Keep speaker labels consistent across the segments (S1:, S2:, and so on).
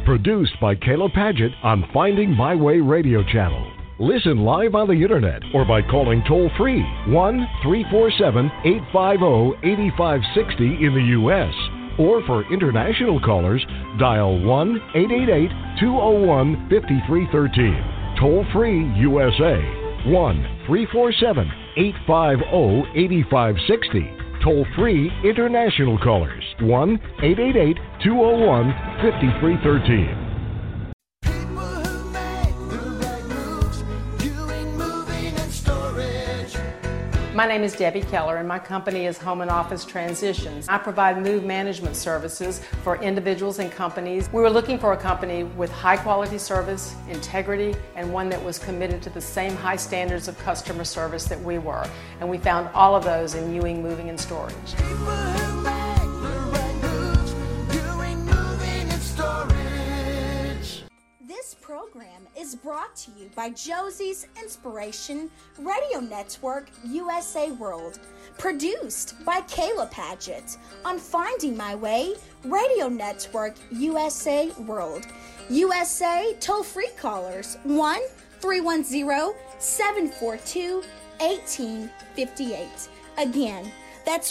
S1: Produced by Kayla Padgett on Finding My Way Radio Channel. Listen live on the internet or by calling toll-free 1-347-850-8560 in the U.S. Or for international callers, dial 1-888-201-5313. Toll-free USA, 1-347-850-8560. Toll-free international callers, 1-888-201-5313.
S2: My name is Debbie Keller, and my company is Home and Office Transitions. I provide move management services for individuals and companies. We were looking for a company with high quality service, integrity, and one that was committed to the same high standards of customer service that we were. And we found all of those in Ewing Moving and Storage.
S3: This program is brought to you by Josie's Inspiration Radio Network USA World, produced by Kayla Padgett on Finding My Way Radio Network USA World. USA toll-free callers 1-310-742-1858. Again, that's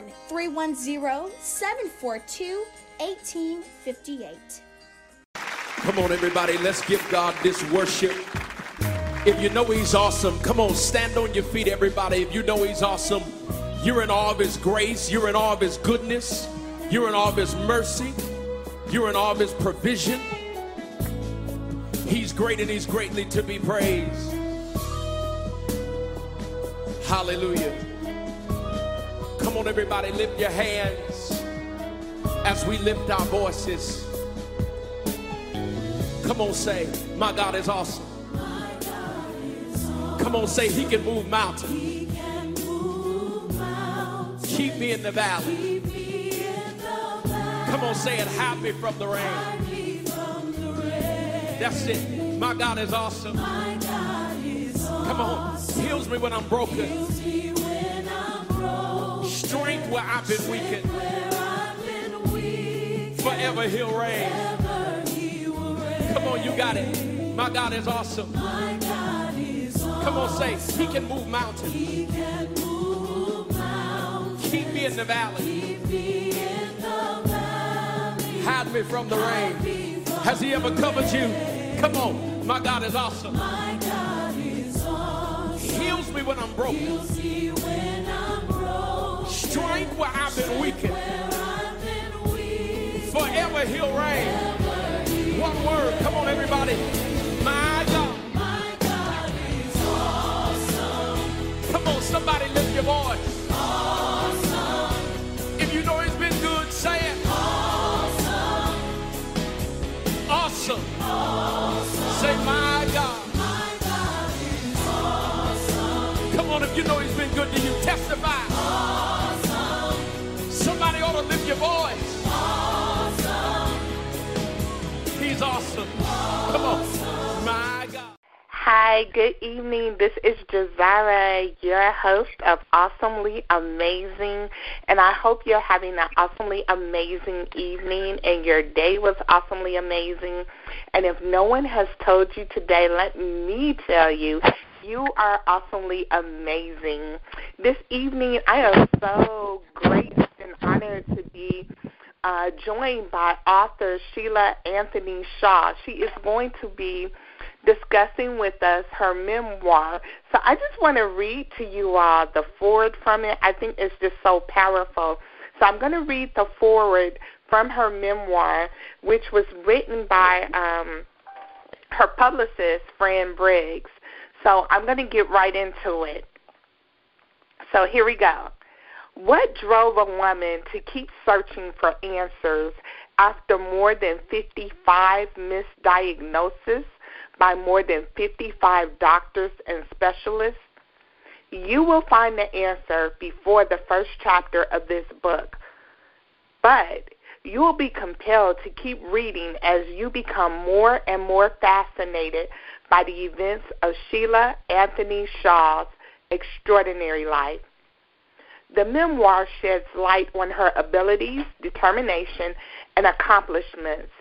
S3: 1-310-742-1858.
S4: Come on, everybody, let's give God this worship. If you know he's awesome, come on, stand on your feet, everybody. If you know he's awesome, you're in awe of his grace, you're in awe of his goodness, you're in awe of his mercy, you're in awe of his provision. He's great and he's greatly to be praised. Hallelujah. Come on, everybody, lift your hands as we lift our voices. Come on, say, my God is awesome. My God is awesome. Come on, say, he can move mountains. He can move mountains. Keep me in the valley. Keep me in the valley. Come on, say it, hide me from the rain. Hide me from the rain. That's it. My God is awesome. My God is awesome. Come on, heals me when I'm broken. Heals me when I'm broken. Strength where I've been weakened. Forever he'll reign. Come on, you got it. My God is awesome. My God is awesome. Come on, say, he can move mountains. He can move mountains. Keep me in the valley. Keep me in the valley. Hide me from the rain. Has he ever covered you? Come on, my God is awesome. My God is awesome. Heals me when I'm broken. Heals me when I'm broken. Strength where I've been weakened. Forever he'll reign. One word, come on, everybody. My God. My God is awesome. Come on, somebody lift your voice. Awesome. If you know he's been good, say it. Awesome. Awesome. Awesome. Say, my God. My God is awesome. Come on, if you know he's been good to you, testify. Awesome. Somebody ought to lift your voice. He's awesome. Come on. My God.
S5: Hi, good evening. This is Jazara, your host of Awesomely Amazing, and I hope you're having an awesomely amazing evening and your day was awesomely amazing. And if no one has told you today, let me tell you, you are awesomely amazing. This evening, I am so graced and honored to be joined by author Sheila Anthony Shaw. She is going to be discussing with us her memoir. So I just want to read to you all the foreword from it. I think it's just so powerful. So I'm going to read the foreword from her memoir, which was written by her publicist, Fran Briggs. So I'm going to get right into it. So here we go. What drove a woman to keep searching for answers after more than 55 misdiagnoses by more than 55 doctors and specialists? You will find the answer before the first chapter of this book, but you will be compelled to keep reading as you become more and more fascinated by the events of Sheila Anthony Shaw's extraordinary life. The memoir sheds light on her abilities, determination, and accomplishments.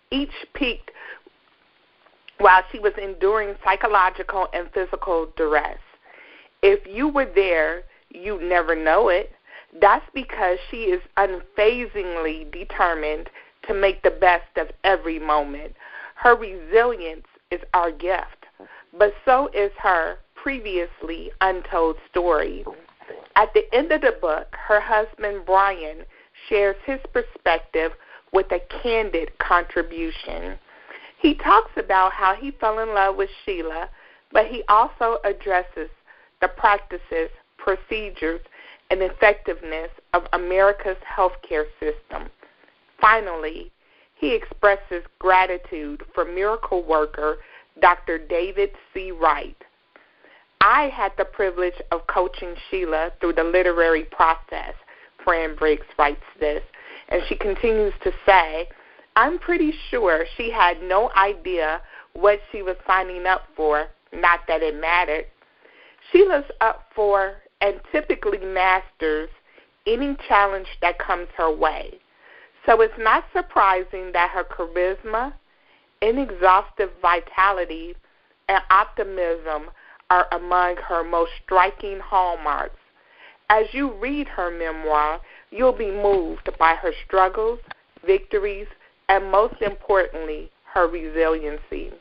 S5: Each peaked while she was enduring psychological and physical duress. If you were there, you'd never know it. That's because she is unfazingly determined to make the best of every moment. Her resilience is our gift, but so is her previously untold story. At the end of the book, her husband, Brian, shares his perspective with a candid contribution. He talks about how he fell in love with Sheila, but he also addresses the practices, procedures, and effectiveness of America's healthcare system. Finally, he expresses gratitude for miracle worker Dr. David C. Wright. I had the privilege of coaching Sheila through the literary process, Fran Briggs writes this, and she continues to say, I'm pretty sure she had no idea what she was signing up for, not that it mattered. Sheila's up for and typically masters any challenge that comes her way. So it's not surprising that her charisma, inexhaustive vitality, and optimism are among her most striking hallmarks. As you read her memoir, you'll be moved by her struggles, victories, and most importantly, her resiliency.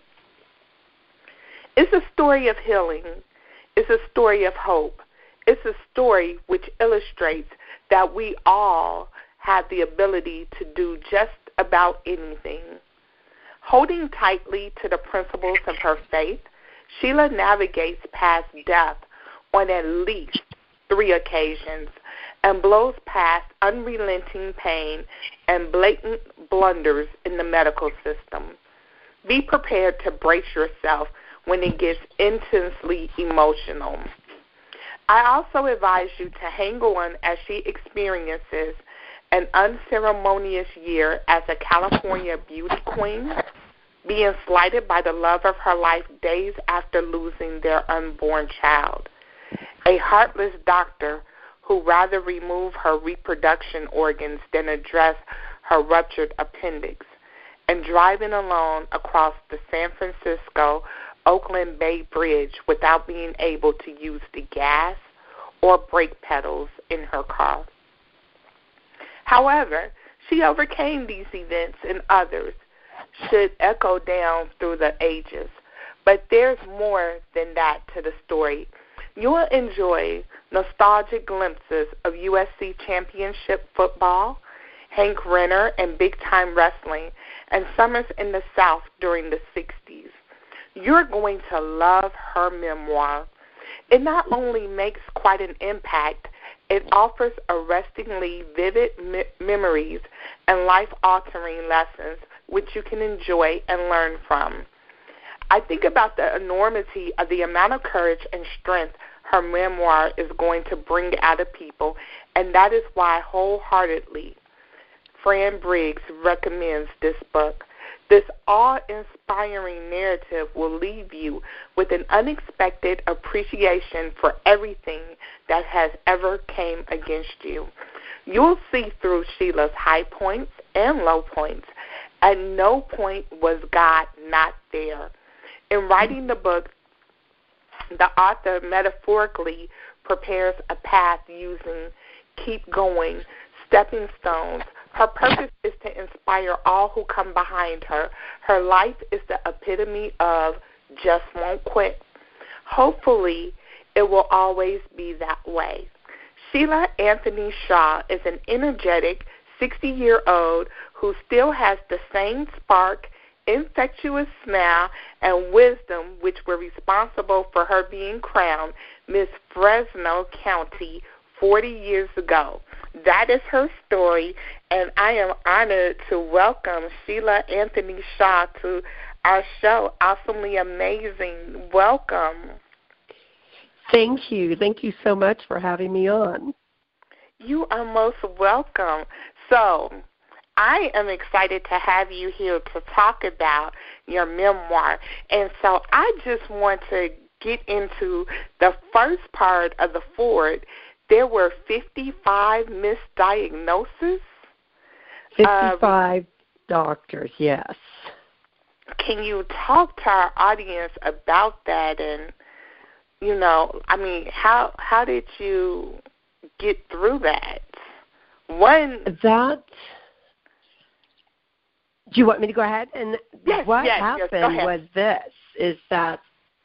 S5: It's a story of healing. It's a story of hope. It's a story which illustrates that we all have the ability to do just about anything. Holding tightly to the principles of her faith, Sheila navigates past death on at least 3 occasions and blows past unrelenting pain and blatant blunders in the medical system. Be prepared to brace yourself when it gets intensely emotional. I also advise you to hang on as she experiences an unceremonious year as a California beauty queen, being slighted by the love of her life days after losing their unborn child, a heartless doctor who rather remove her reproduction organs than address her ruptured appendix, and driving alone across the San Francisco-Oakland Bay Bridge without being able to use the gas or brake pedals in her car. However, she overcame these events and others should echo down through the ages. But there's more than that to the story. You'll enjoy nostalgic glimpses of USC championship football, Hank Renner and big-time wrestling, and summers in the South during the 60s. You're going to love her memoir. It not only makes quite an impact, it offers arrestingly vivid memories and life-altering lessons which you can enjoy and learn from. I think about the enormity of the amount of courage and strength her memoir is going to bring out of people, and that is why wholeheartedly Fran Briggs recommends this book. This awe-inspiring narrative will leave you with an unexpected appreciation for everything that has ever came against you. You'll see through Sheila's high points and low points. At no point was God not there. In writing the book, the author metaphorically prepares a path using keep going, stepping stones. Her purpose is to inspire all who come behind her. Her life is the epitome of just won't quit. Hopefully, it will always be that way. Sheila Anthony Shaw is an energetic 60-year-old who still has the same spark, infectious smile, and wisdom which were responsible for her being crowned Miss Fresno County 40 years ago. That is her story, and I am honored to welcome Sheila Anthony Shaw to our show, Awesomely Amazing. Welcome.
S6: Thank you. Thank you so much for having me on.
S5: You are most welcome. So, I am excited to have you here to talk about your memoir. And so I just want to get into the first part of the foreword. There were 55 misdiagnoses.
S6: 55 doctors, yes.
S5: can you talk to our audience about that? And, I mean, how did you get through that?
S6: Do you want me to go ahead? And what happened was this, is that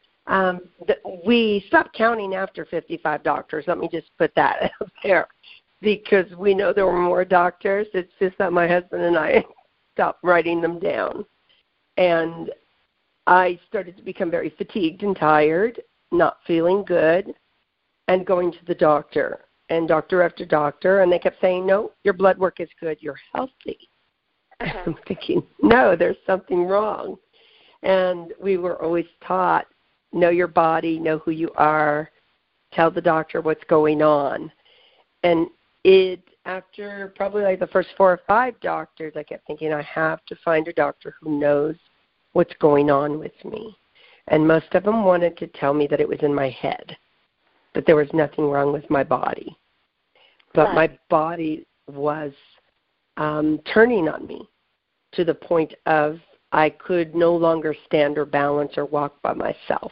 S6: we stopped counting after 55 doctors. Let me just put that out there, because we know there were more doctors. It's just that my husband and I stopped writing them down. And I started to become very fatigued and tired, not feeling good, and going to the doctor, and doctor after doctor, and they kept saying, no, your blood work is good, you're healthy. I'm thinking, no, there's something wrong. And we were always taught, know your body, know who you are, tell the doctor what's going on. And after probably like the first 4 or 5 doctors, I kept thinking, I have to find a doctor who knows what's going on with me. And most of them wanted to tell me that it was in my head, that there was nothing wrong with my body. But my body was turning on me to the point of I could no longer stand or balance or walk by myself.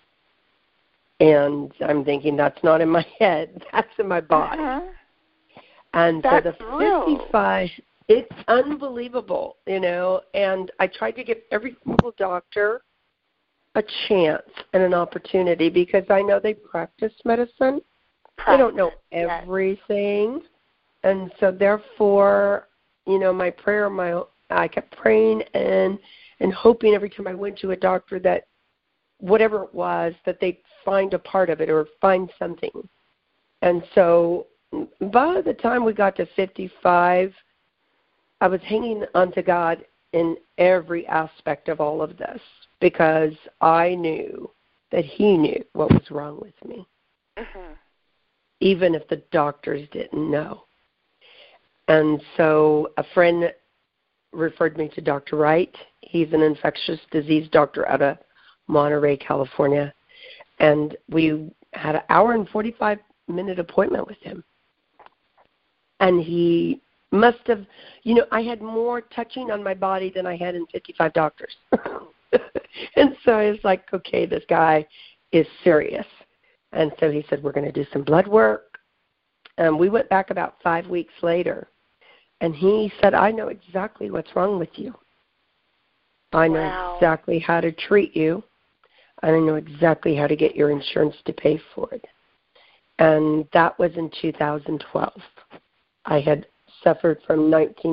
S6: And I'm thinking, that's not in my head, that's in my body. And
S5: that's
S6: so the 55, it's unbelievable, and I tried to give every single doctor a chance and an opportunity, because I know they practice medicine. They don't know everything. And so therefore, my prayer, I kept praying and hoping every time I went to a doctor that whatever it was, that they'd find a part of it or find something. And so by the time we got to 55, I was hanging on to God in every aspect of all of this, because I knew that He knew what was wrong with me, even if the doctors didn't know. And so a friend referred me to Dr. Wright. He's an infectious disease doctor out of Monterey, California. And we had an hour and 45-minute appointment with him. And he must have, I had more touching on my body than I had in 55 doctors. And so I was like, okay, this guy is serious. And so he said, we're going to do some blood work. And we went back about 5 weeks later. And he said, I know exactly what's wrong with you. I know exactly how to treat you. And I know exactly how to get your insurance to pay for it. And that was in 2012. I had suffered from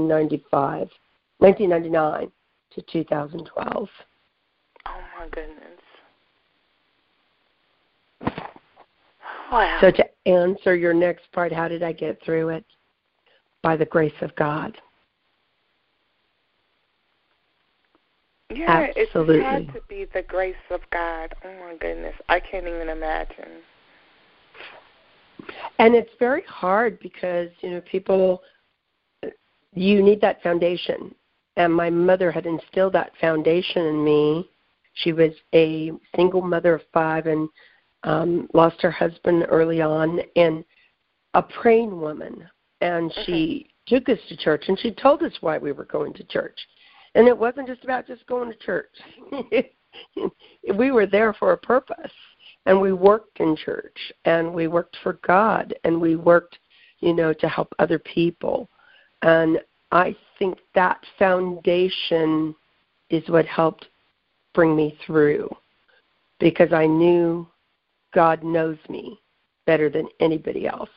S6: 1999 to 2012.
S5: Oh, my goodness. Wow.
S6: So to answer your next part, how did I get through it? By the grace of God.
S5: Yeah,
S6: absolutely.
S5: It had to be the grace of God. Oh, my goodness. I can't even imagine.
S6: And it's very hard because, people, you need that foundation. And my mother had instilled that foundation in me. She was a single mother of 5 and lost her husband early on, and a praying woman. And she took us to church, and she told us why we were going to church. And it wasn't just about just going to church. We were there for a purpose. And we worked in church, and we worked for God, and we worked, to help other people. And I think that foundation is what helped bring me through, because I knew God knows me better than anybody else.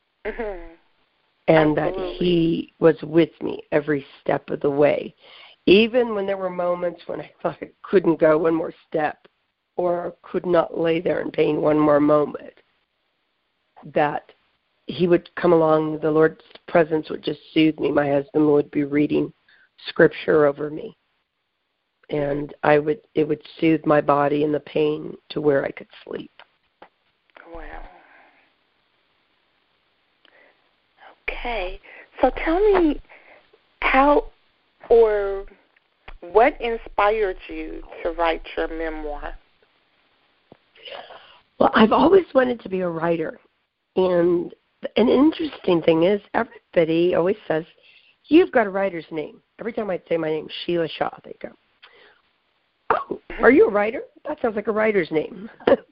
S6: And that He was with me every step of the way. Even when there were moments when I thought I couldn't go one more step, or could not lay there in pain one more moment, that He would come along, the Lord's presence would just soothe me. My husband would be reading scripture over me, and it would soothe my body and the pain to where I could sleep.
S5: Wow. Okay. So tell me how or what inspired you to write your memoir?
S6: Well, I've always wanted to be a writer. And an interesting thing is everybody always says, you've got a writer's name. Every time I'd say my name, Sheila Shaw, they go, Are you a writer? That sounds like a writer's name.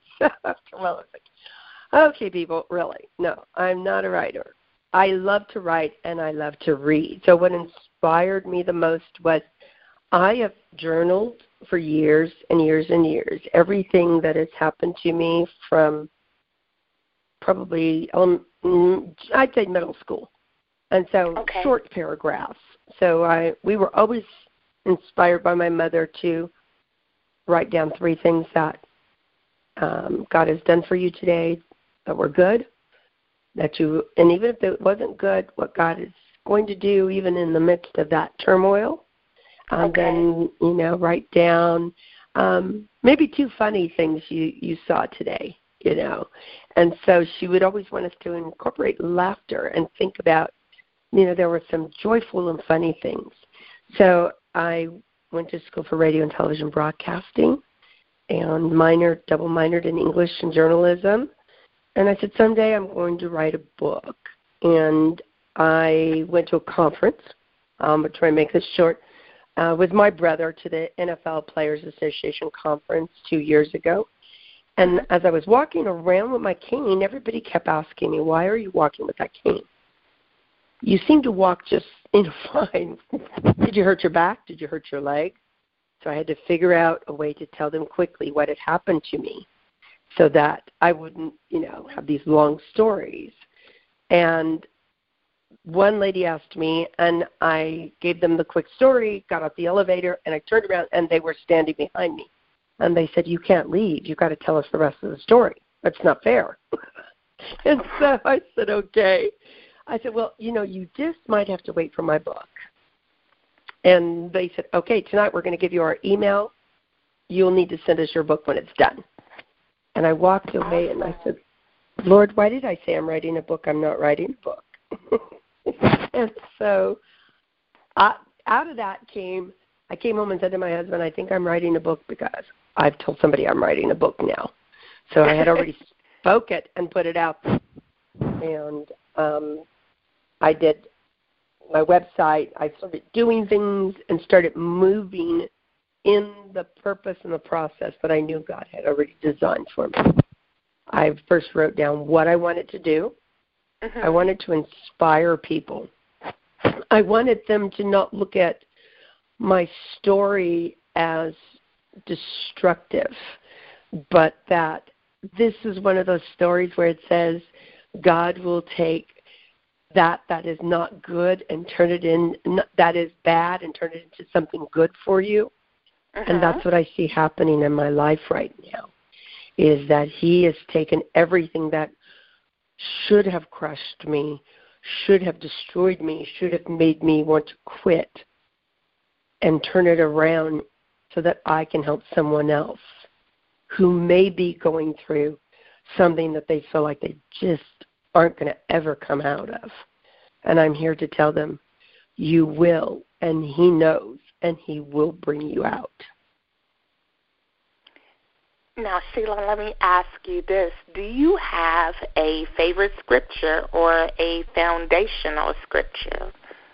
S6: Okay, people, really. No, I'm not a writer. I love to write and I love to read. So what inspired me the most was I have journaled for years and years and years. Everything that has happened to me from probably, I'd say middle school. And so short paragraphs. So we were always inspired by my mother to write down 3 things that God has done for you today that were good, and even if it wasn't good, what God is going to do even in the midst of that turmoil. Then, write down maybe 2 funny things you saw today, And so she would always want us to incorporate laughter and think about, there were some joyful and funny things. So I went to school for radio and television broadcasting and double minored in English and journalism. And I said, someday I'm going to write a book. And I went to a conference, I'll try and make this short, with my brother to the NFL Players Association conference 2 years ago. And as I was walking around with my cane, everybody kept asking me, why are you walking with that cane? You seem to walk just fine. Did you hurt your back? Did you hurt your leg? So I had to figure out a way to tell them quickly what had happened to me so that I wouldn't, have these long stories. And one lady asked me, and I gave them the quick story, got off the elevator, and I turned around, and they were standing behind me. And they said, you can't leave. You've got to tell us the rest of the story. That's not fair. And so I said, okay. I said, well, you just might have to wait for my book. And they said, okay, tonight we're going to give you our email. You'll need to send us your book when it's done. And I walked away and I said, Lord, why did I say I'm writing a book? I'm not writing a book. And so out of that I came home and said to my husband, I think I'm writing a book because I've told somebody I'm writing a book now. So I had already spoke it and put it out there. And I did my website. I started doing things and started moving in the purpose and the process that I knew God had already designed for me. I first wrote down what I wanted to do. I wanted to inspire people. I wanted them to not look at my story as destructive, but that this is one of those stories where it says God will take that is not good and turn it that is bad and turn it into something good for you. And that's what I see happening in my life right now, is that He has taken everything that should have crushed me, should have destroyed me, should have made me want to quit, and turn it around so that I can help someone else who may be going through something that they feel like they just aren't going to ever come out of. And I'm here to tell them, you will, and He knows, and He will bring you out.
S5: Now, Sheila, let me ask you this. Do you have a favorite scripture or a foundational scripture?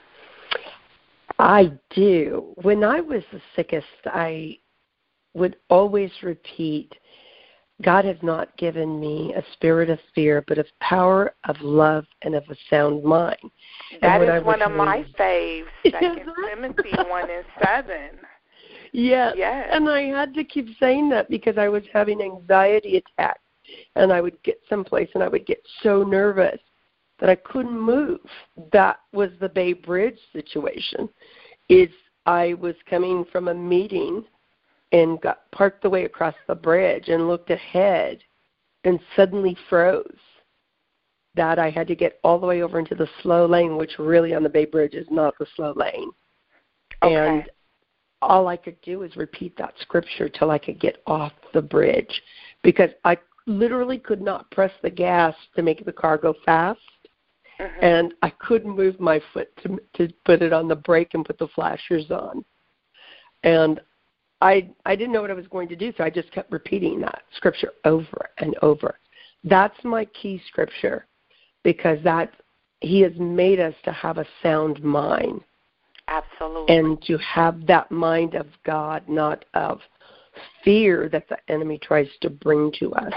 S6: I do. When I was the sickest, I would always repeat, God has not given me a spirit of fear, but of power, of love, and of a sound mind.
S5: That is one of my faves, 2 Timothy 1:7.
S6: Yes. And I had to keep saying that because I was having anxiety attacks, and I would get someplace and I would get so nervous that I couldn't move. That was the Bay Bridge situation. I was coming from a meeting and got parked the way across the bridge and looked ahead and suddenly froze. That I had to get all the way over into the slow lane, which really on the Bay Bridge is not the slow lane. Okay. And all I could do was repeat that scripture till I could get off the bridge, because I literally could not press the gas to make the car go fast, and I couldn't move my foot to put it on the brake and put the flashers on. And I didn't know what I was going to do, so I just kept repeating that scripture over and over. That's my key scripture, because He has made us to have a sound mind.
S5: Absolutely.
S6: And to have that mind of God, not of fear that the enemy tries to bring to us.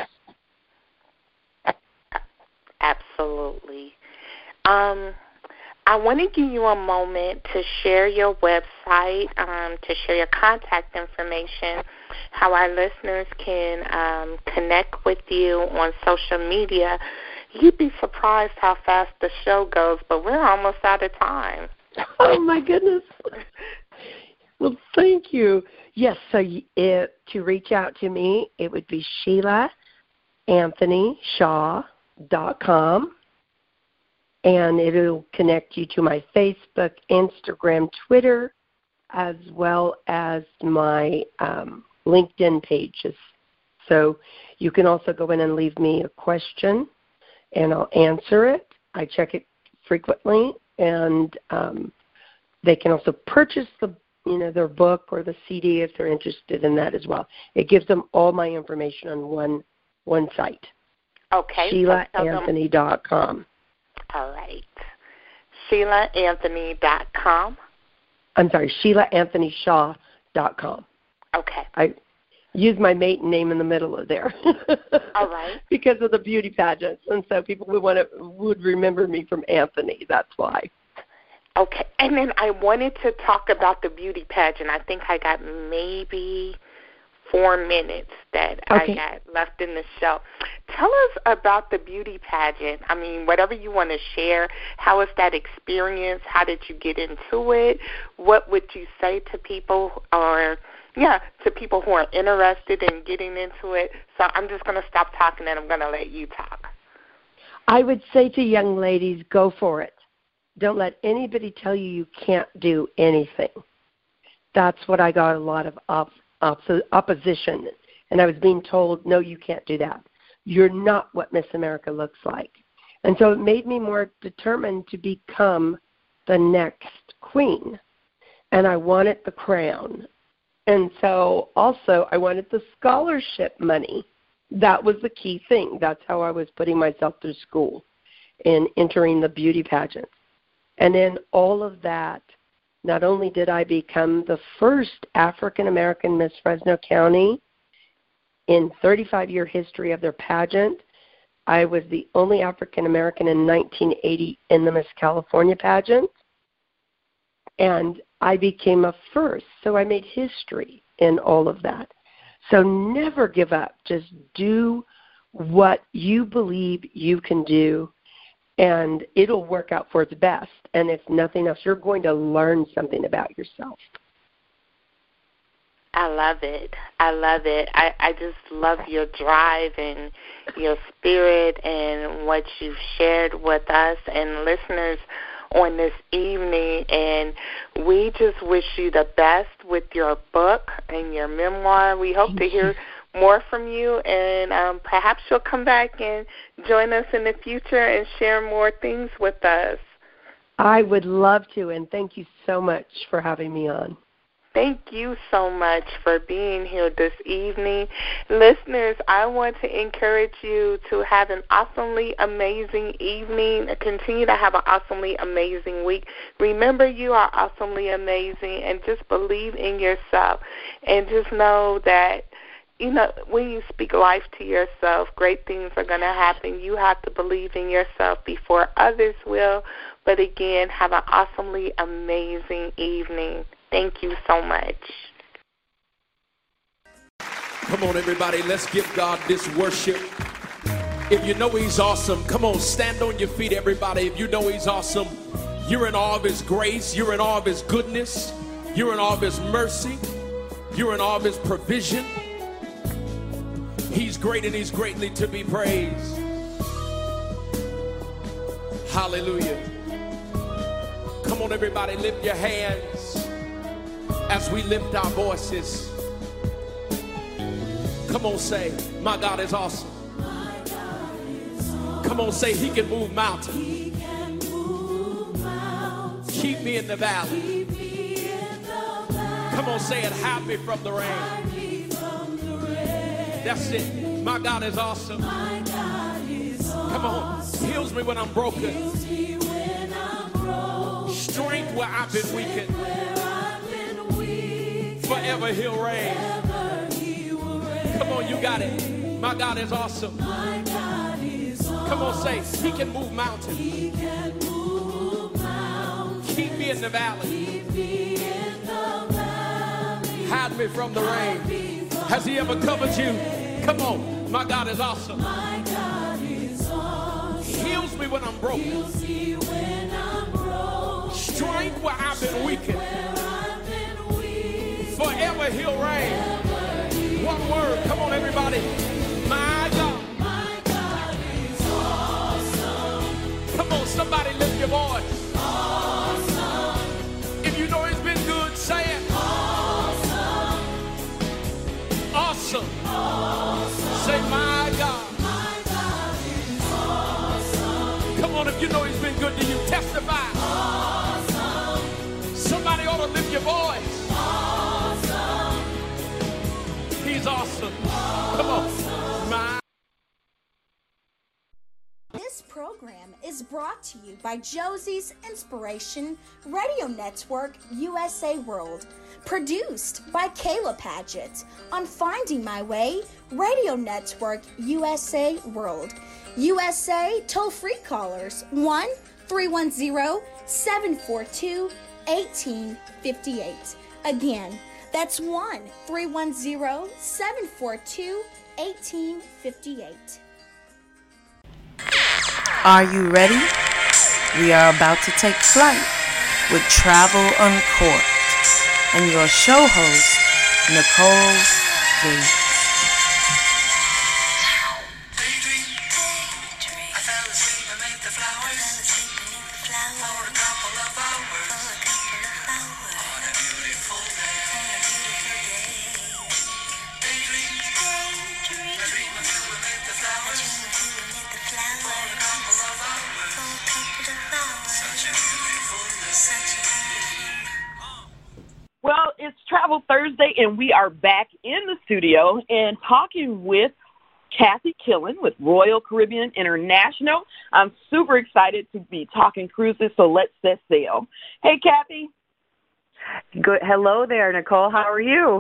S5: Absolutely. I want to give you a moment to share your website, to share your contact information, how our listeners can connect with you on social media. You'd be surprised how fast the show goes, but we're almost out of time.
S6: Oh, my goodness. Well, thank you. Yes, so to reach out to me, it would be SheilaAnthonyShaw.com. And it'll connect you to my Facebook, Instagram, Twitter, as well as my LinkedIn pages. So you can also go in and leave me a question, and I'll answer it. I check it frequently, and they can also purchase their book or the CD if they're interested in that as well. It gives them all my information on one site.
S5: Okay.
S6: SheilaAnthony.com.
S5: All right. SheilaAnthony.com.
S6: I'm sorry, SheilaAnthonyShaw.com.
S5: Okay.
S6: I use my maiden name in the middle of there.
S5: All right.
S6: Because of the beauty pageants, and so people would remember me from Anthony. That's why.
S5: Okay. And then I wanted to talk about the beauty pageant. I think I got maybe 4 minutes that I got left in the show. Tell us about the beauty pageant. I mean, whatever you want to share. How was that experience? How did you get into it? What would you say to people to people who are interested in getting into it? So I'm just going to stop talking and I'm going to let you talk.
S6: I would say to young ladies, go for it. Don't let anybody tell you can't do anything. That's what I got a lot of opposition, and I was being told, no, you can't do that. You're not what Miss America looks like. And so it made me more determined to become the next queen, and I wanted the crown. And so also I wanted the scholarship money. That was the key thing. That's how I was putting myself through school and entering the beauty pageant. And in all of that, not only did I become the first African-American Miss Fresno County in 35-year history of their pageant, I was the only African-American in 1980 in the Miss California pageant, and I became a first. So I made history in all of that. So never give up. Just do what you believe you can do, and it'll work out for its best. And if nothing else, you're going to learn something about yourself.
S5: I love it. I love it. I just love your drive and your spirit and what you've shared with us and listeners on this evening. And we just wish you the best with your book and your memoir. We hope to hear more from you, and perhaps you'll come back and join us in the future and share more things with us.
S6: I would love to, and thank you so much for having me on.
S5: Thank you so much for being here this evening. Listeners, I want to encourage you to have an awesomely amazing evening. Continue to have an awesomely amazing week. Remember, you are awesomely amazing, and just believe in yourself. And just know that, when you speak life to yourself, great things are going to happen. You have to believe in yourself before others will. But again, have an awesomely amazing evening. Thank you so much.
S4: Come on, everybody, let's give God this worship. If you know he's awesome, come on, stand on your feet, everybody. If you know he's awesome, you're in awe of his grace, you're in awe of his goodness, you're in awe of his mercy, you're in awe of his provision. He's great and he's greatly to be praised. Hallelujah. Come on, everybody, lift your hands as we lift our voices. Come on, say, my God is awesome. Come on, say, he can move mountains. Keep me in the valley. Come on, say it, hide me from the rain. That's it. My God is awesome. Come on, heals me when I'm broken. Strength where I've been weakened. Forever he'll reign. Come on, you got it. My God is awesome. My God is awesome. Come on, say, He can move mountains. He can move mountains. Keep me in the valley. Keep me in the valley. Hide me from the rain. Has He ever covered you? Come on, my God is awesome. My God is awesome. Heals me when I'm broken. Heals me when I'm broken. Strength where I've been weakened. Forever He'll reign. One word, come on everybody. My God is awesome. Come on, somebody lift your voice. Awesome. If you know He's been good, say it. Awesome. Awesome. Awesome. Say my God. My God is awesome. Come on, if you know He's been good to you, testify. Awesome. Somebody ought to lift your voice. He's awesome. Come on. My.
S3: This program is brought to you by Josie's Inspiration Radio Network USA World. Produced by Kayla Paget on Finding My Way Radio Network USA World. USA toll-free callers 1-310-742-1858. Again, that's 1-310-742-1858.
S7: Are you ready? We are about to take flight with Travel Uncorked and your show host, Nicole Gates.
S8: Well, it's Travel Thursday, and we are back in the studio and talking with Kathy Killen with Royal Caribbean International. I'm super excited to be talking cruises, so let's set sail. Hey, Kathy.
S9: Good. Hello there, Nicole. How are you?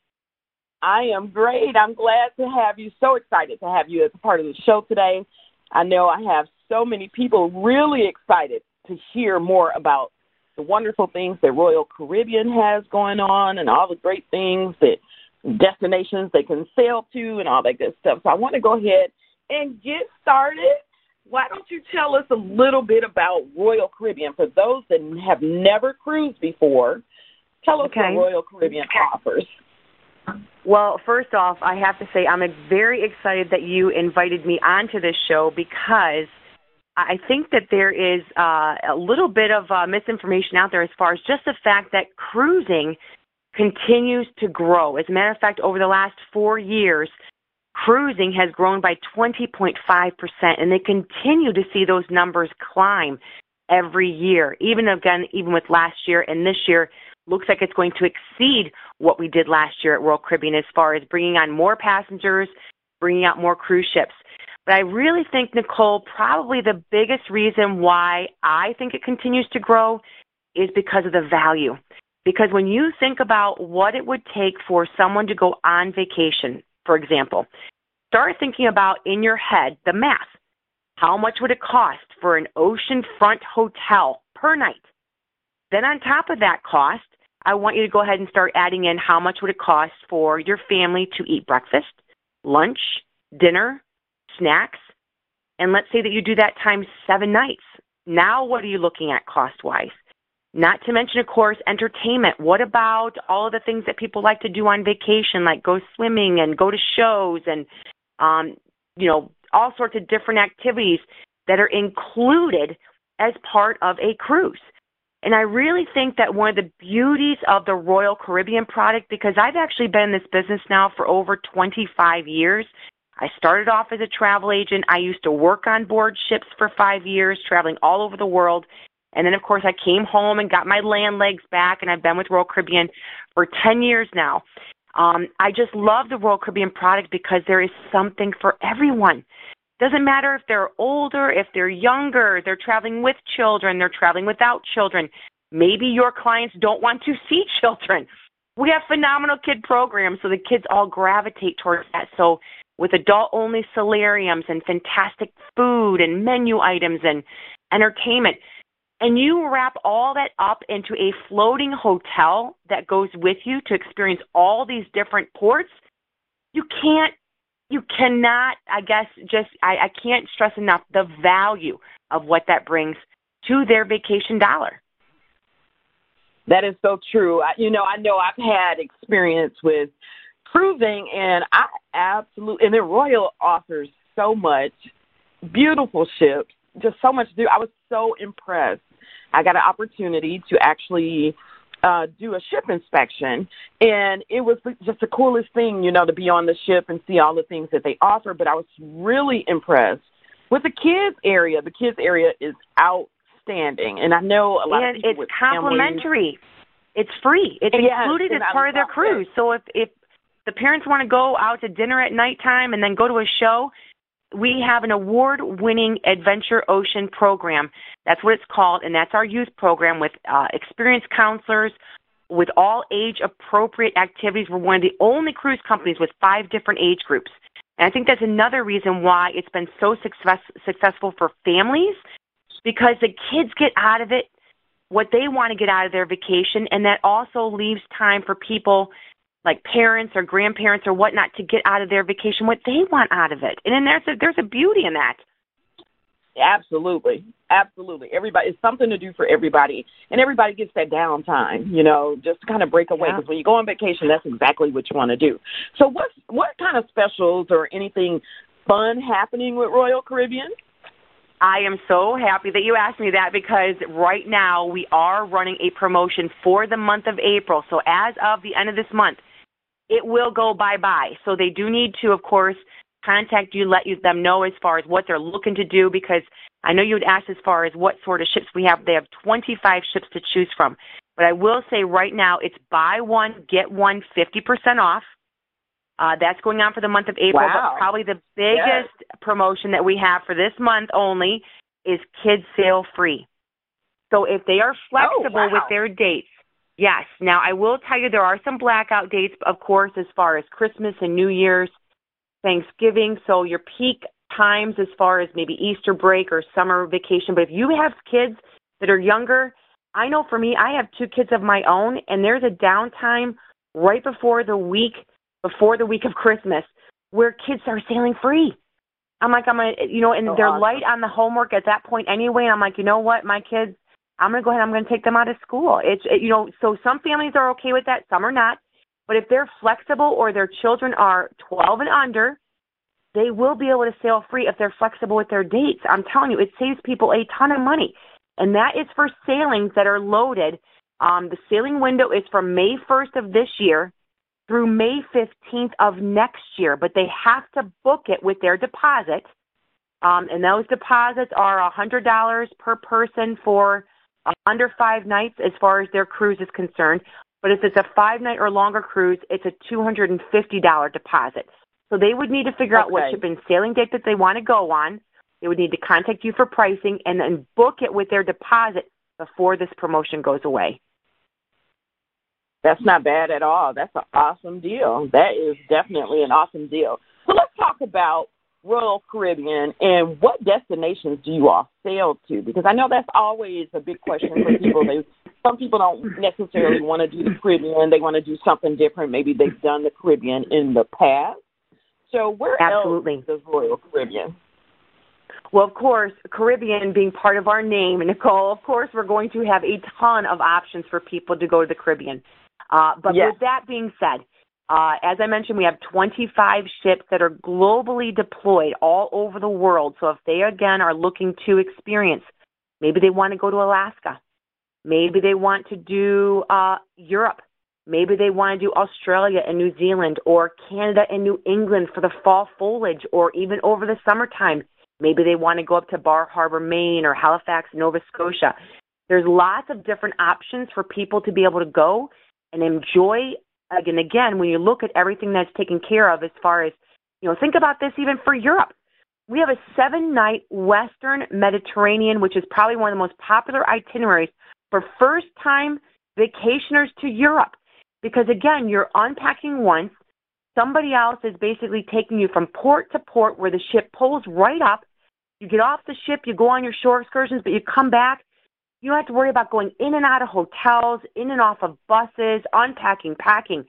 S8: I am great. I'm glad to have you. So excited to have you as a part of the show today. I know I have so many people really excited to hear more about the wonderful things that Royal Caribbean has going on and all the great things that destinations they can sail to and all that good stuff. So I want to go ahead and get started. Why don't you tell us a little bit about Royal Caribbean? For those that have never cruised before, tell us what Royal Caribbean offers.
S9: Well, first off, I have to say I'm very excited that you invited me onto this show because I think that there is a little bit of misinformation out there as far as just the fact that cruising continues to grow. As a matter of fact, over the last 4 years, cruising has grown by 20.5%, and they continue to see those numbers climb every year. Even with last year and this year, looks like it's going to exceed what we did last year at Royal Caribbean as far as bringing on more passengers, bringing out more cruise ships. But I really think, Nicole, probably the biggest reason why I think it continues to grow is because of the value. Because when you think about what it would take for someone to go on vacation, for example, start thinking about in your head the math. How much would it cost for an oceanfront hotel per night? Then on top of that cost, I want you to go ahead and start adding in how much would it cost for your family to eat breakfast, lunch, dinner, snacks, and let's say that you do that times 7 nights. Now what are you looking at cost-wise? Not to mention, of course, entertainment. What about all of the things that people like to do on vacation, like go swimming and go to shows and, all sorts of different activities that are included as part of a cruise. And I really think that one of the beauties of the Royal Caribbean product, because I've actually been in this business now for over 25 years. I started off as a travel agent. I used to work on board ships for 5 years, traveling all over the world. And then, of course, I came home and got my land legs back, and I've been with Royal Caribbean for 10 years now. I just love the Royal Caribbean product because there is something for everyone. Doesn't matter if they're older, if they're younger, they're traveling with children, they're traveling without children. Maybe your clients don't want to see children. We have phenomenal kid programs, so the kids all gravitate towards that. So with adult-only solariums and fantastic food and menu items and entertainment, and you wrap all that up into a floating hotel that goes with you to experience all these different ports, you cannot, I guess, I can't stress enough the value of what that brings to their vacation dollar.
S8: That is so true. I know I've had experience with cruising, and and the Royal offers so much, beautiful ships, just so much to do. I was so impressed. I got an opportunity to actually do a ship inspection, and it was just the coolest thing, to be on the ship and see all the things that they offer. But I was really impressed with the kids area. The kids area is outstanding, and I know a lot of people with
S9: complimentary. It's free. It's included as part of their cruise. So if the parents want to go out to dinner at nighttime and then go to a show, we have an award-winning Adventure Ocean program. That's what it's called, and that's our youth program with experienced counselors, with all age-appropriate activities. We're one of the only cruise companies with 5 different age groups. And I think that's another reason why it's been so successful for families, because the kids get out of it what they want to get out of their vacation, and that also leaves time for people like parents or grandparents or whatnot to get out of their vacation what they want out of it. And then there's a beauty in that.
S8: Absolutely. Everybody, it's something to do for everybody, and everybody gets that downtime, just to kind of break away. Because when you go on vacation, that's exactly what you want to do. So what kind of specials or anything fun happening with Royal Caribbean?
S9: I am so happy that you asked me that, because right now we are running a promotion for the month of April. So as of the end of this month, it will go bye-bye. So they do need to, of course, contact you, them know as far as what they're looking to do, because I know you would ask as far as what sort of ships we have. They have 25 ships to choose from. But I will say right now it's buy one, get one 50% off. That's going on for the month of April.
S8: Wow.
S9: But probably the biggest promotion that we have for this month only is kids sail free. So if they are flexible with their dates, yes. Now, I will tell you there are some blackout dates, of course, as far as Christmas and New Year's, Thanksgiving. So your peak times as far as maybe Easter break or summer vacation. But if you have kids that are younger, I know for me, I have 2 kids of my own, and there's a downtime right before the week of Christmas where kids are sailing free. I'm like, and they're light on the homework at that point anyway. And I'm like, you know what, my kids, I'm going to go ahead, I'm going to take them out of school. So some families are okay with that, some are not. But if they're flexible or their children are 12 and under, they will be able to sail free if they're flexible with their dates. I'm telling you, it saves people a ton of money. And that is for sailings that are loaded. The sailing window is from May 1st of this year through May 15th of next year, but they have to book it with their deposit. And those deposits are $100 per person for under 5 nights as far as their cruise is concerned. But if it's a 5-night or longer cruise, it's a $250 deposit. So they would need to figure out what ship and sailing date that they want to go on. They would need to contact you for pricing and then book it with their deposit before this promotion goes away.
S8: That's not bad at all. That's an awesome deal. That is definitely an awesome deal. So let's talk about Royal Caribbean and what destinations do you all sail to? Because I know that's always a big question for people. Some people don't necessarily want to do the Caribbean. They want to do something different. Maybe they've done the Caribbean in the past. So where else does Royal Caribbean?
S9: Well, of course, Caribbean being part of our name, Nicole, of course, we're going to have a ton of options for people to go to the Caribbean. But with that being said, as I mentioned, we have 25 ships that are globally deployed all over the world. So if they, again, are looking to experience, maybe they want to go to Alaska. Maybe they want to do Europe. Maybe they want to do Australia and New Zealand or Canada and New England for the fall foliage or even over the summertime. Maybe they want to go up to Bar Harbor, Maine or Halifax, Nova Scotia. There's lots of different options for people to be able to go and enjoy. Again, when you look at everything that's taken care of as far as, think about this even for Europe. We have a 7-night Western Mediterranean, which is probably one of the most popular itineraries for first-time vacationers to Europe. because, again, you're unpacking once. Somebody else is basically taking you from port to port where the ship pulls right up. You get off the ship, you go on your shore excursions, but you come back. You don't have to worry about going in and out of hotels, in and off of buses, unpacking, packing.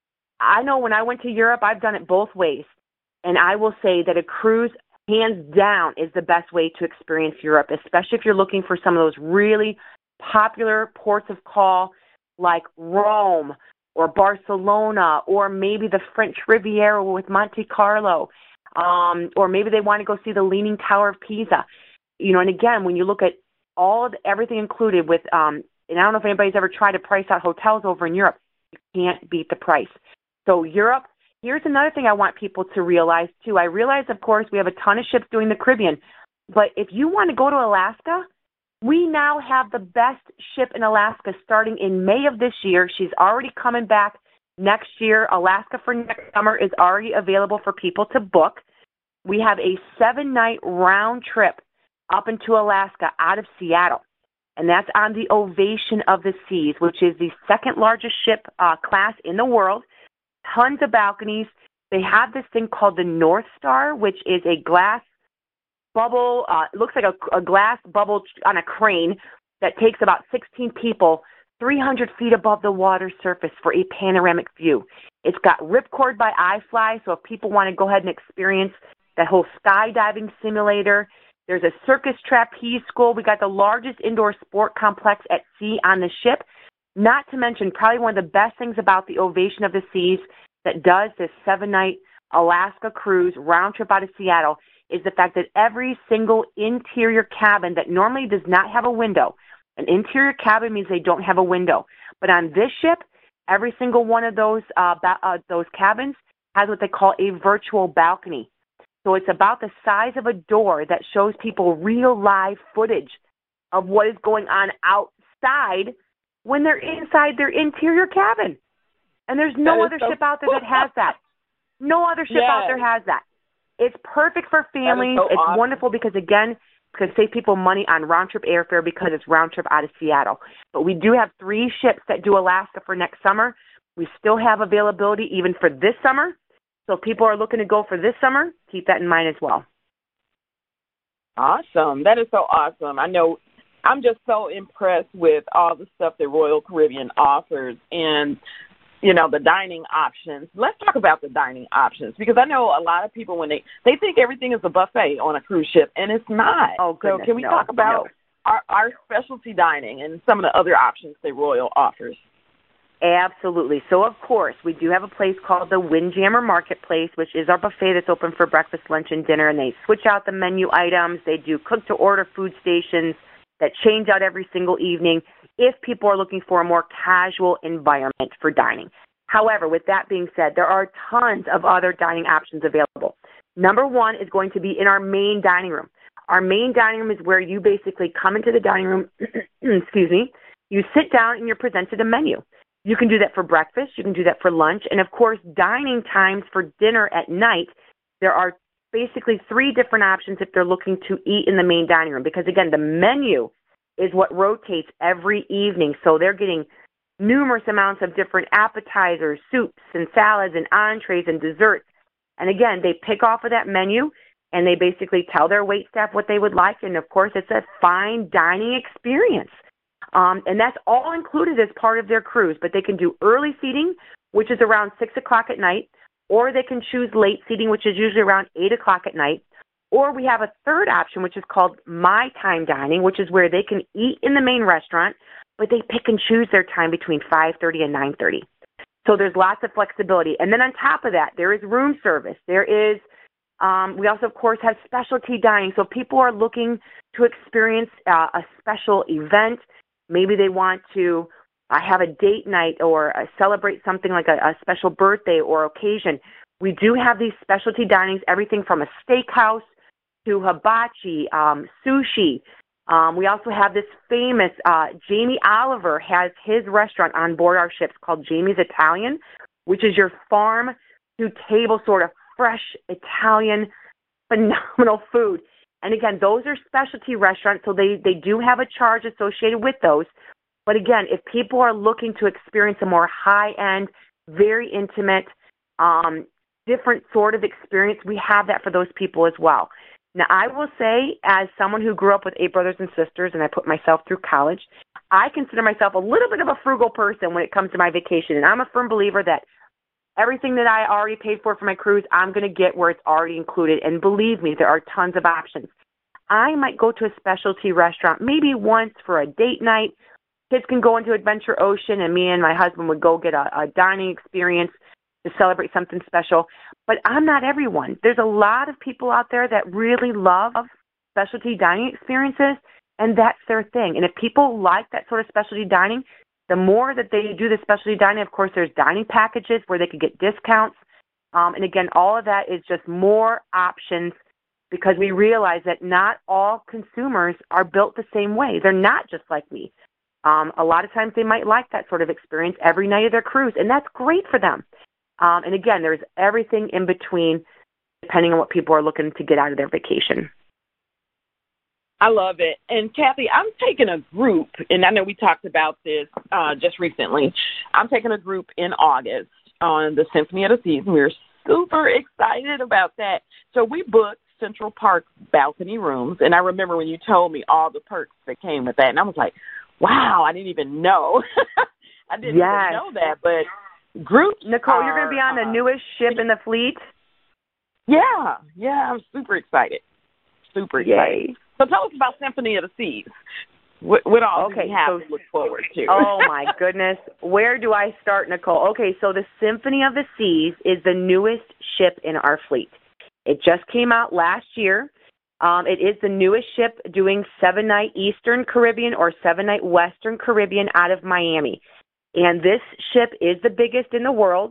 S9: I know when I went to Europe, I've done it both ways. And I will say that a cruise, hands down, is the best way to experience Europe, especially if you're looking for some of those really popular ports of call like Rome or Barcelona, or maybe the French Riviera with Monte Carlo, or maybe they want to go see the Leaning Tower of Pisa. You know, and again, when you look at everything included with, and I don't know if anybody's ever tried to price out hotels over in Europe, you can't beat the price. So Europe, here's another thing I want people to realize too. I realize, of course, we have a ton of ships doing the Caribbean, but if you want to go to Alaska, we now have the best ship in Alaska starting in May of this year. She's already coming back next year. Alaska for next summer is already available for people to book. We have a 7-night round trip up into Alaska out of Seattle, and that's on the Ovation of the Seas, which is the second largest ship class in the world. Tons of balconies. They have this thing called the North Star, which is a glass bubble. It looks like a glass bubble on a crane that takes about 16 people 300 feet above the water surface for a panoramic view. It's got ripcord by iFly, so if people want to go ahead and experience that whole skydiving simulator. There's a circus trapeze school. We got the largest indoor sport complex at sea on the ship. Not to mention, probably one of the best things about the Ovation of the Seas that does this 7-night Alaska cruise round trip out of Seattle is the fact that every single interior cabin that normally does not have a window, an interior cabin means they don't have a window, but on this ship, every single one of those cabins has what they call a virtual balcony. So it's about the size of a door that shows people real live footage of what is going on outside when they're inside their interior cabin. And there's no other ship out there that has that. No other ship out there has that. It's perfect for families. It's awesome. Wonderful because, again, it's going to save people money on round-trip airfare because it's round-trip out of Seattle. But we do have 3 ships that do Alaska for next summer. We still have availability even for this summer. So if people are looking to go for this summer, keep that in mind as well.
S8: Awesome. That is so awesome. I know I'm just so impressed with all the stuff that Royal Caribbean offers and, you know, the dining options. Let's talk about the dining options because I know a lot of people when they think everything is a buffet on a cruise ship, and it's not.
S9: Oh, goodness,
S8: so can we talk about our specialty dining and some of the other options that Royal offers?
S9: Absolutely. So, of course, we do have a place called the Windjammer Marketplace, which is our buffet that's open for breakfast, lunch, and dinner, and they switch out the menu items. They do cook-to-order food stations that change out every single evening if people are looking for a more casual environment for dining. However, with that being said, there are tons of other dining options available. Number one is going to be in our main dining room. Our main dining room is where you basically come into the dining room, excuse me, you sit down and you're presented a menu. You can do that for breakfast. You can do that for lunch. And, of course, dining times for dinner at night, there are basically 3 different options if they're looking to eat in the main dining room. Because, again, the menu is what rotates every evening. So they're getting numerous amounts of different appetizers, soups, and salads, and entrees, and desserts. And, again, they pick off of that menu, and they basically tell their waitstaff what they would like. And, of course, it's a fine dining experience. And that's all included as part of their cruise. But they can do early seating, which is around 6 o'clock at night, or they can choose late seating, which is usually around 8 o'clock at night. Or we have a third option, which is called My Time Dining, which is where they can eat in the main restaurant, but they pick and choose their time between 5:30 and 9:30. So there's lots of flexibility. And then on top of that, there is room service. There is, we also, of course, have specialty dining. So if people are looking to experience a special event, maybe they want to have a date night or celebrate something like a special birthday or occasion. We do have these specialty dinings, everything from a steakhouse to hibachi, sushi. We also have this famous, Jamie Oliver has his restaurant on board our ships called Jamie's Italian, which is your farm-to-table sort of fresh Italian, phenomenal food. And again, those are specialty restaurants, so they do have a charge associated with those. But again, if people are looking to experience a more high-end, very intimate, different sort of experience, we have that for those people as well. Now, I will say, as someone who grew up with 8 brothers and sisters, and I put myself through college, I consider myself a little bit of a frugal person when it comes to my vacation. And I'm a firm believer that everything that I already paid for my cruise, I'm going to get where it's already included. And believe me, there are tons of options. I might go to a specialty restaurant maybe once for a date night. Kids can go into Adventure Ocean, and me and my husband would go get a dining experience to celebrate something special. But I'm not everyone. There's a lot of people out there that really love specialty dining experiences, and that's their thing. And if people like that sort of specialty dining, the more that they do the specialty dining, of course, there's dining packages where they could get discounts. And again, all of that is just more options, because we realize that not all consumers are built the same way. They're not just like me. A lot of times they might like that sort of experience every night of their cruise, and that's great for them. And again, there's everything in between depending on what people are looking to get out of their vacation.
S8: I love it. And, Kathy, I'm taking a group, and I know we talked about this just recently. I'm taking a group in August on the Symphony of the Seas, and we're super excited about that. So we booked Central Park balcony rooms, and I remember when you told me all the perks that came with that, and I was like, wow, I didn't even know. I didn't even know that, but groups
S9: Nicole, you're going to be on the newest ship in the fleet?
S8: Yeah, I'm super excited. Super excited.
S9: Yay.
S8: So tell us about Symphony of the Seas. What all do we have to look forward to?
S9: Oh, my goodness. Where do I start, Nicole? Okay, so the Symphony of the Seas is the newest ship in our fleet. It just came out last year. It is the newest ship doing 7-night Eastern Caribbean or 7-night Western Caribbean out of Miami. And this ship is the biggest in the world.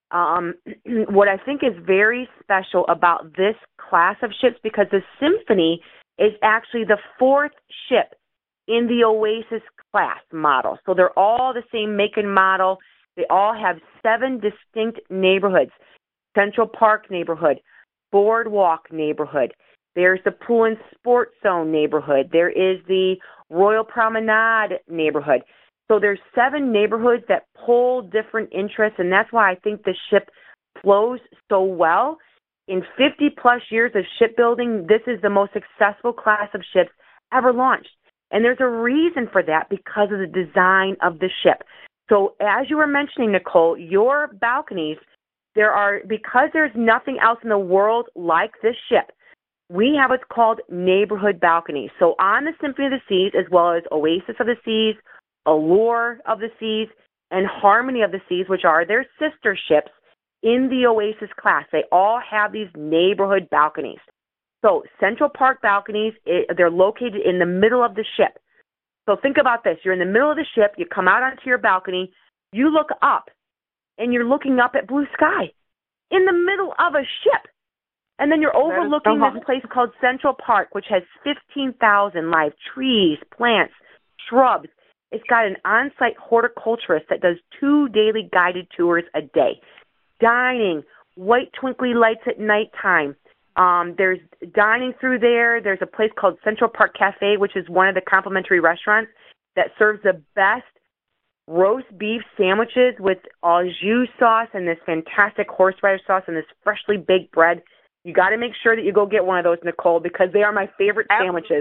S9: What I think is very special about this class of ships, because the Symphony is actually the 4th ship in the Oasis class model. So they're all the same make and model. They all have 7 distinct neighborhoods. Central Park neighborhood, Boardwalk neighborhood. There's the Pool and Sports Zone neighborhood. There is the Royal Promenade neighborhood. So there's 7 neighborhoods that pull different interests, and that's why I think the ship flows so well. In 50-plus years of shipbuilding, this is the most successful class of ships ever launched. And there's a reason for that, because of the design of the ship. So as you were mentioning, Nicole, your balconies, because there's nothing else in the world like this ship, we have what's called neighborhood balconies. So on the Symphony of the Seas, as well as Oasis of the Seas, Allure of the Seas, and Harmony of the Seas, which are their sister ships in the Oasis class, they all have these neighborhood balconies. So Central Park balconies, they're located in the middle of the ship. So think about this. You're in the middle of the ship. You come out onto your balcony. You look up, and you're looking up at blue sky in the middle of a ship. And then you're overlooking this place called Central Park, which has 15,000 live trees, plants, shrubs. It's got an on-site horticulturist that does 2 daily guided tours a day. Dining, white twinkly lights at nighttime. There's dining through there. There's a place called Central Park Cafe, which is one of the complimentary restaurants that serves the best roast beef sandwiches with au jus sauce and this fantastic horseradish sauce and this freshly baked bread. You got to make sure that you go get one of those, Nicole, because they are my favorite sandwiches.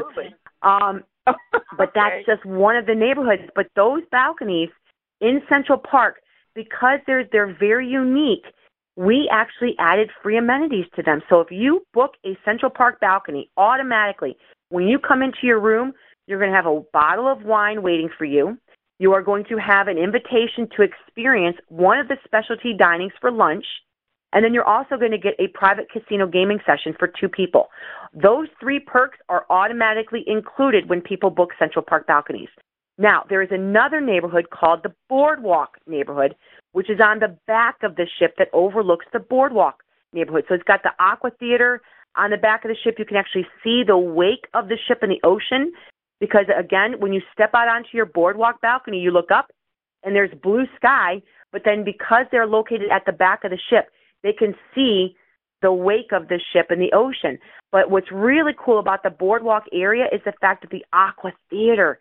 S9: But that's just one of the neighborhoods. But those balconies in Central Park, because they're very unique, we actually added free amenities to them. So if you book a Central Park balcony, automatically, when you come into your room, you're going to have a bottle of wine waiting for you. You are going to have an invitation to experience one of the specialty dinings for lunch. And then you're also going to get a private casino gaming session for 2 people. Those 3 perks are automatically included when people book Central Park balconies. Now, there is another neighborhood called the Boardwalk neighborhood, which is on the back of the ship that overlooks the Boardwalk neighborhood. So it's got the Aqua Theater on the back of the ship. You can actually see the wake of the ship in the ocean because, again, when you step out onto your Boardwalk balcony, you look up and there's blue sky, but then because they're located at the back of the ship, they can see the wake of the ship in the ocean. But what's really cool about the Boardwalk area is the fact that the Aqua Theater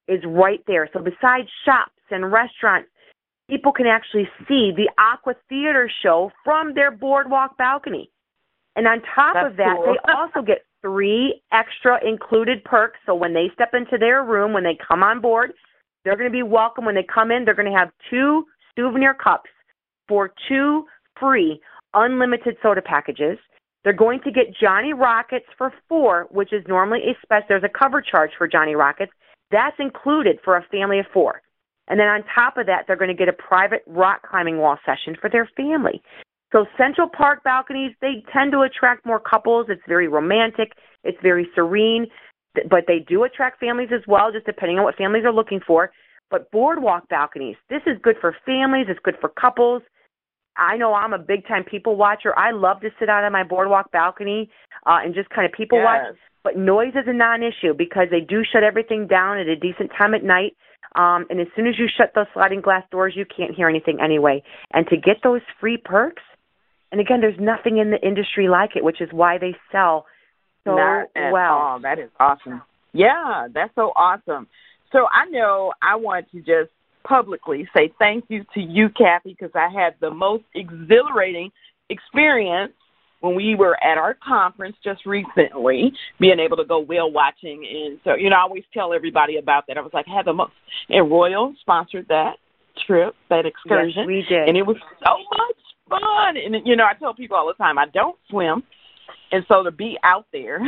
S9: is right there. So besides shops and restaurants, people can actually see the Aqua Theater show from their boardwalk balcony. And on top of that,
S8: cool.
S9: they also get 3 extra included perks. So when they step into their room, when they come on board, they're going to be welcome. When they come in, they're going to have 2 souvenir cups for 2 free unlimited soda packages. They're going to get Johnny Rockets for 4, which is normally a special. There's a cover charge for Johnny Rockets. That's included for a family of 4. And then on top of that, they're going to get a private rock climbing wall session for their family. So Central Park balconies, they tend to attract more couples. It's very romantic. It's very serene. But they do attract families as well, just depending on what families are looking for. But boardwalk balconies, this is good for families. It's good for couples. I know I'm a big-time people watcher. I love to sit out on my boardwalk balcony and just kind of people watch. But noise is a non-issue because they do shut everything down at a decent time at night. And as soon as you shut those sliding glass doors, you can't hear anything anyway. And to get those free perks, and again, there's nothing in the industry like it, which is why they sell so
S8: Not at
S9: well.
S8: all. That is awesome. Yeah, that's so awesome. So I know I want to just publicly say thank you to you, Kathy, because I had the most exhilarating experience when we were at our conference just recently, being able to go whale watching. And so, I always tell everybody about that. I was like, I had the most. And Royal sponsored that trip, that excursion.
S9: Yes, we did.
S8: And it was so much fun. And, I tell people all the time, I don't swim. And so to be out there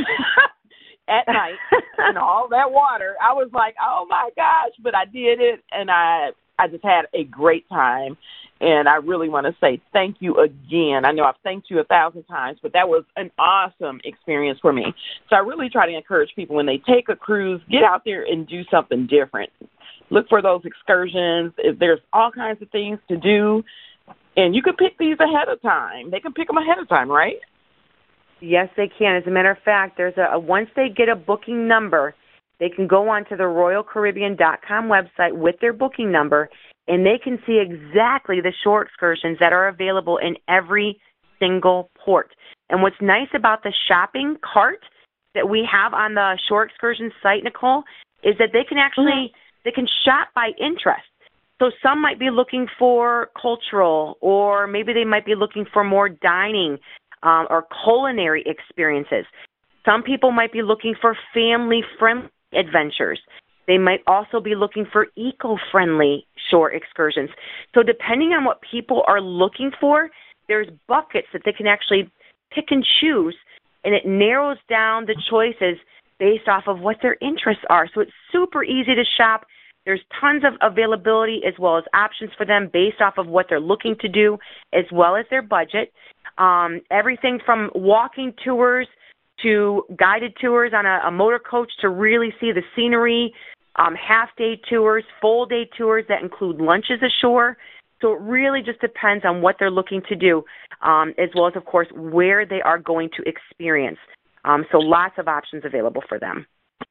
S8: at night in all that water, I was like, oh, my gosh. But I did it, and I just had a great time. And I really want to say thank you again. I know I've thanked you 1,000 times, but that was an awesome experience for me. So I really try to encourage people when they take a cruise, get out there and do something different. Look for those excursions. There's all kinds of things to do. And you can pick these ahead of time. They can pick them ahead of time, right?
S9: Yes, they can. As a matter of fact, there's once they get a booking number, they can go onto the RoyalCaribbean.com website with their booking number, and they can see exactly the shore excursions that are available in every single port. And what's nice about the shopping cart that we have on the shore excursion site, Nicole, is that they can actually they can shop by interest. So some might be looking for cultural, or maybe they might be looking for more dining or culinary experiences. Some people might be looking for family-friendly adventures. They might also be looking for eco-friendly shore excursions. So depending on what people are looking for, there's buckets that they can actually pick and choose, and it narrows down the choices based off of what their interests are. So it's super easy to shop. There's tons of availability as well as options for them based off of what they're looking to do as well as their budget. Everything from walking tours to guided tours on a motor coach to really see the scenery, half-day tours, full-day tours that include lunches ashore. So it really just depends on what they're looking to do, as well as, of course, where they are going to experience. So lots of options available for them.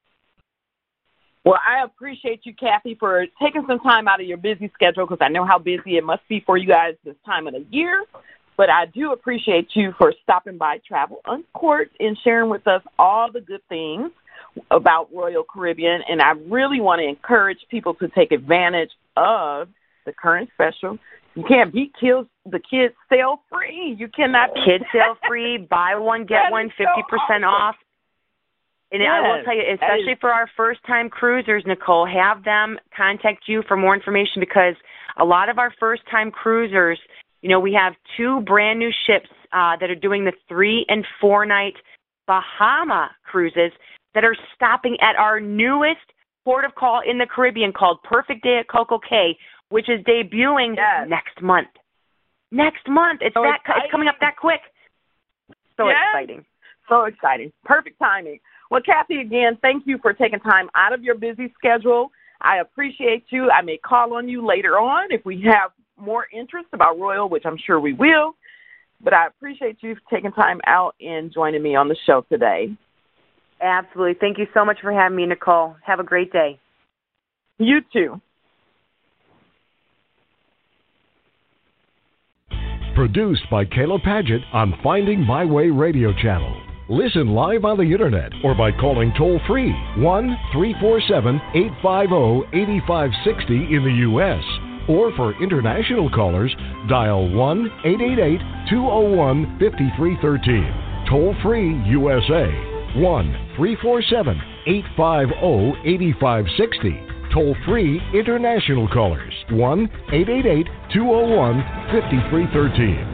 S8: Well, I appreciate you, Kathy, for taking some time out of your busy schedule, because I know how busy it must be for you guys this time of the year. But I do appreciate you for stopping by Travel Uncorked and sharing with us all the good things about Royal Caribbean. And I really want to encourage people to take advantage of the current special. You can't beat the kids sale free. You cannot beat
S9: kids sale free. Buy one, get one, 50% awesome. Off. And I will tell you, especially for our first-time cruisers, Nicole, have them contact you for more information, because a lot of our first-time cruisers, we have 2 brand-new ships that are doing the 3- and 4-night Bahama cruises that are stopping at our newest port of call in the Caribbean called Perfect Day at Coco Cay, which is debuting next month. Next month. It's coming up that quick. So exciting.
S8: So exciting. Perfect timing. Well, Kathy, again, thank you for taking time out of your busy schedule. I appreciate you. I may call on you later on if we have more interest about Royal, which I'm sure we will. But I appreciate you taking time out and joining me on the show today.
S9: Absolutely. Thank you so much for having me, Nicole. Have a great day.
S8: You too.
S1: Produced by Kayla Paget on Finding My Way Radio Channel. Listen live on the Internet or by calling toll-free 1-347-850-8560 in the U.S. Or for international callers, dial 1-888-201-5313. Toll-free USA, 1-347-850-8560. Toll-free international callers, 1-888-201-5313.